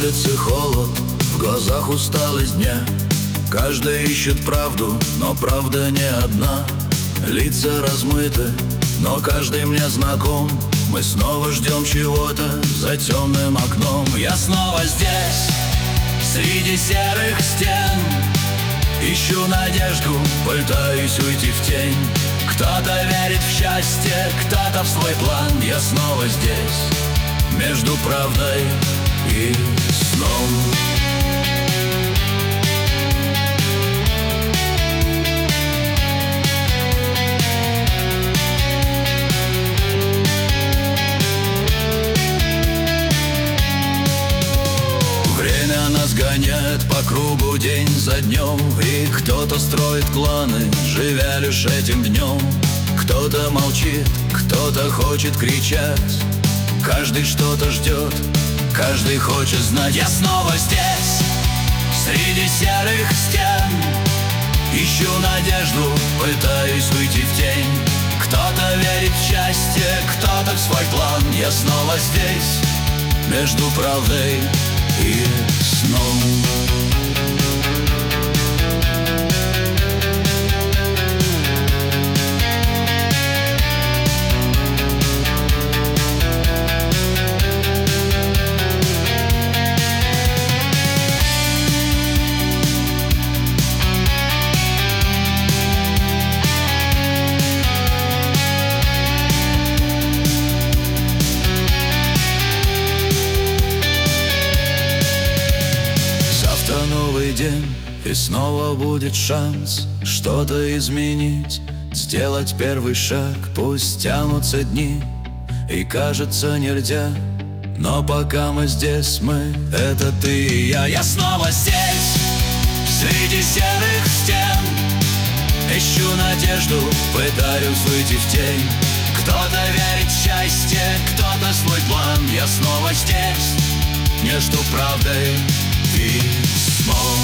улице холод, в глазах усталость дня. Каждый ищет правду, но правда не одна. Лица размыты, но каждый мне знаком. Мы снова ждем чего-то за темным окном. Я снова здесь, среди серых стен. Ищу надежду, пытаюсь уйти в тень. Кто-то верит в счастье, кто-то в свой план. Я снова здесь, между правдой и сном. Время нас гоняет по кругу день за днем. И кто-то строит планы, живя лишь этим днем. Кто-то молчит, кто-то хочет кричать. Каждый что-то ждет, каждый хочет знать. Я снова здесь, среди серых стен. Ищу надежду, пытаюсь уйти в тень. Кто-то верит в счастье, кто-то в свой план. Я снова здесь, между правдой и сном. Новый день, и снова будет шанс что-то изменить, сделать первый шаг. Пусть тянутся дни, и кажется нельзя, но пока мы здесь, мы — это ты и я. Я снова здесь, среди серых стен. Ищу надежду, пытаюсь уйти в тень. Кто-то верит в счастье, кто-то свой план. Я снова здесь, между правдой и сном.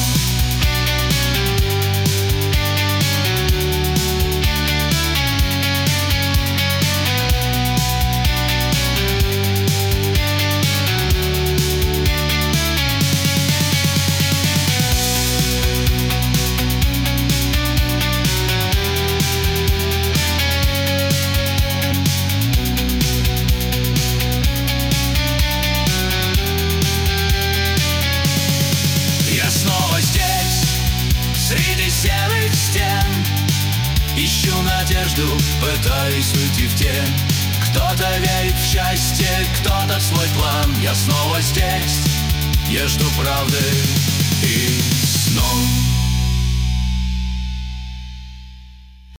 Среди серых стен ищу надежду, пытаюсь уйти в тень. Кто-то верит в счастье, кто-то в свой план. Я снова здесь, между правдой и сном.